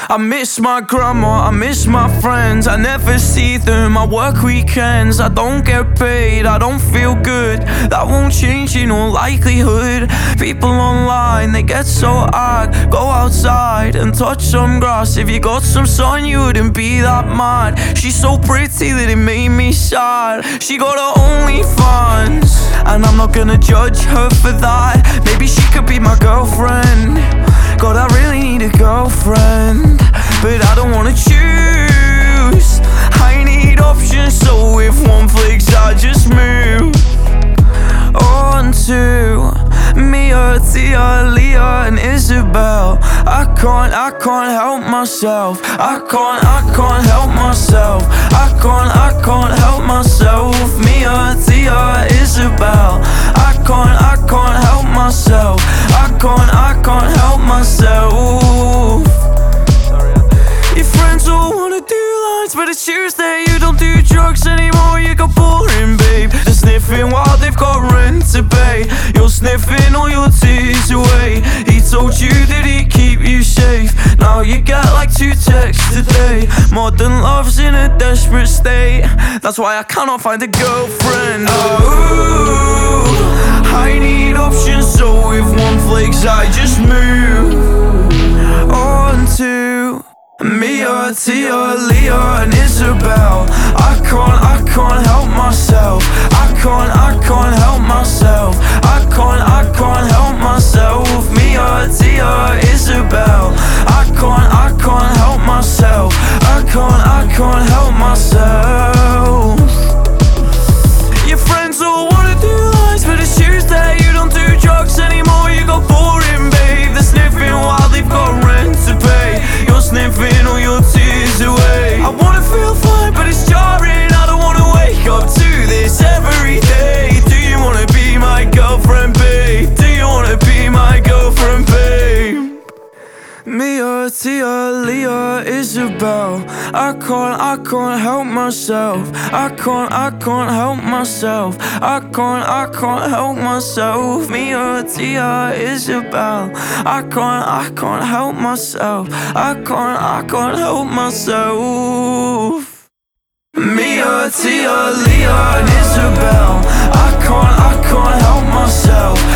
I miss my grandma, I miss my friends. I never see them, I work weekends. I don't get paid, I don't feel good. That won't change in all likelihood. People online, they get so odd. Go outside and touch some grass. If you got some sun, you wouldn't be that mad. She's so pretty that it made me sad. She got her OnlyFans, and I'm not gonna judge her for that. Maybe she could be my girlfriend. God, I really need a girlfriend, but I don't wanna choose. I need options, so if one flicks, I just move on to Mia, Tia, Leah, and Isabel. I can't help myself. I can't help myself. I can't help myself. Mia, Tia, Isabel. I can't help myself. I can't help myself. Your friends all wanna do lines, but it's Tuesday. You don't do drugs anymore, you got boring, babe. They're sniffing while they've got rent to pay. You're sniffing all your tears away. He told you that he'd keep you safe. Now you get like 2 texts a day. Modern love's in a desperate state. That's why I cannot find a girlfriend. Oh, I need options, so if one flakes, I just move on to Mia, Tia, Leah, and Isabel. I can't help myself. I can't help myself. I can't help myself. Mia, Tia, Isabel. I can't help myself. I can't help myself. Your friends all wanna do lies, but it's Tuesday. You don't do drugs anymore, you got boring, babe. They're sniffing while they've got rent to pay. You're sniffing all your tears away. I wanna feel fine, but it's jarring. I don't wanna wake up to this every day. Do you wanna be my girlfriend, babe? Do you wanna be my girlfriend, babe? Mia, Tia, Leah, Isabel. I can't help myself. I can't help myself. I can't help myself. Mia, Tia, Isabel. I can't help myself. I can't help myself. Mia, Tia, Leah, and Isabel. I can't help myself.